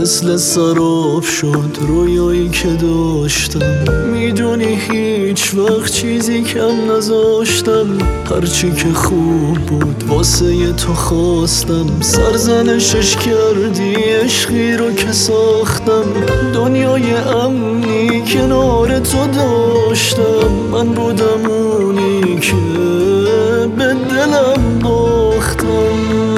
مثل سراب شد رویایی که داشتم. میدونی هیچ وقت چیزی کم نذاشتم، هرچی که خوب بود واسه تو خواستم. سرزنشش کردی عشقی رو که ساختم، دنیای امنی کنار تو داشتم. من بودم اونی که به دلم باختم.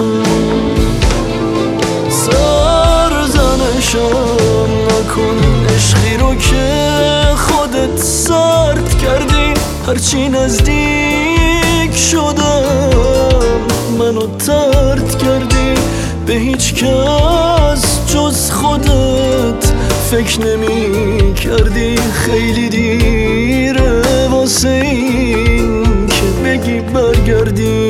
سرزنشم نکن عشقی رو که خودت سرد کردی. هرچی نزدیک شدم منو طرد کردی. به هیچ کس جز خودت فکر نمی کردی. خیلی دیره واسه این که بگی برگردی.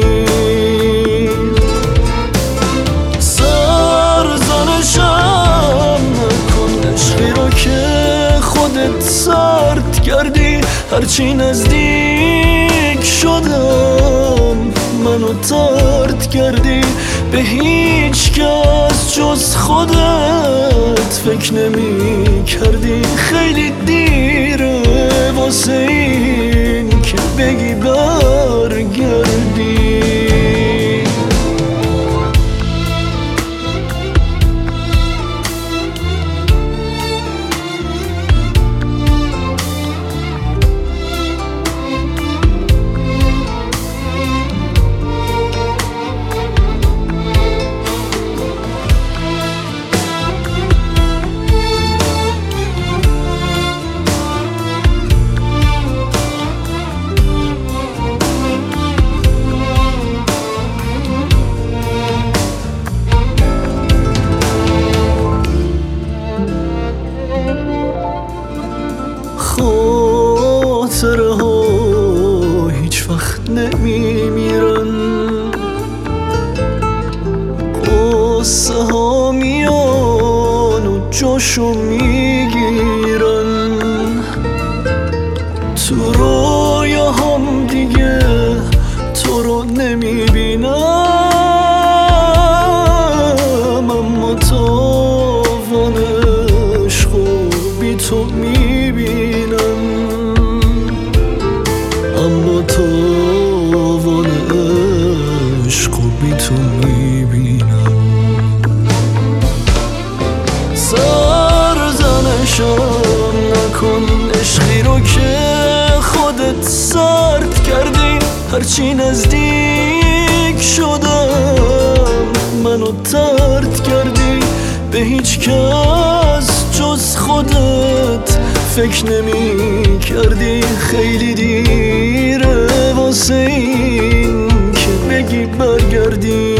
سرزنشم نکن عشقی رو که خودت سرد کردی. هرچی نزدیک شدم منو طرد کردی. به هیچ کس جز خودت فکر نمی کردی. خیلی دیره واسه این که بگی برگردی. خاطره ها هیچ وقت نمیمیرن، قصه ها میان و جاشو میگیرن. تو رویاهام دیگه تو رو نمیبینم، اما تاوان عشقو بی تو میبینم. اما تاوان عشق و بی تو میبینم. سرزنشم نکن عشقی رو که خودت سرد کردی. هرچی نزدیک شدم منو طرد کردی. به هیچ کس جز خودت فکر نمی کردی. خیلی دیره واسه این که بگی برگردی.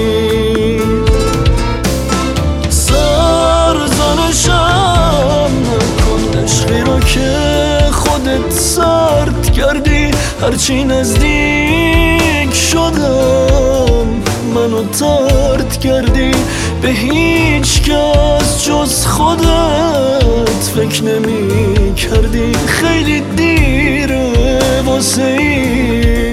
سرزنشم نکن عشقی رو که خودت سرد کردی. هرچی نزدیک شدم منو طرد کردی. به هیچ کس جز خودت فکر نمی کردی. خیلی دیره واسه این